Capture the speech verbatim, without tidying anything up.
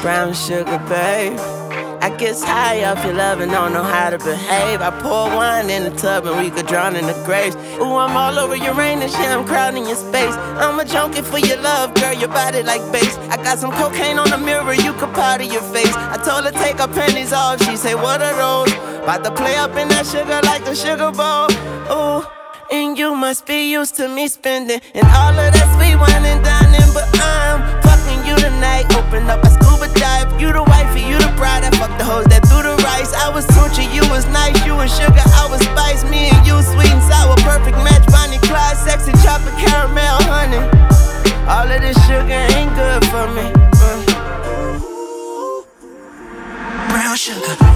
brown sugar, babe. I get high off your love and don't know how to behave. I pour wine in the tub and we could drown in the graves. Ooh, I'm all over Uranus, yeah, I'm crowding your space. I'm a junkie for your love, girl, your body like bass. I got some cocaine on the mirror, you could powder your face. I told her take her panties off, she say what are those? About to play up in that sugar like the Sugar Bowl. Ooh, and you must be used to me spending and all of that sweet wine and dining. But I'm fucking you tonight, open up a scuba dive. You the wifey, you the bride, I fuck the hoes that threw the rice. I was Tunchi, you was nice, you was sugar, I was spice. Me and you sweet and sour, perfect match. Bonnie Clyde, sexy chocolate, caramel, honey. All of this sugar ain't good for me. mm. Brown sugar.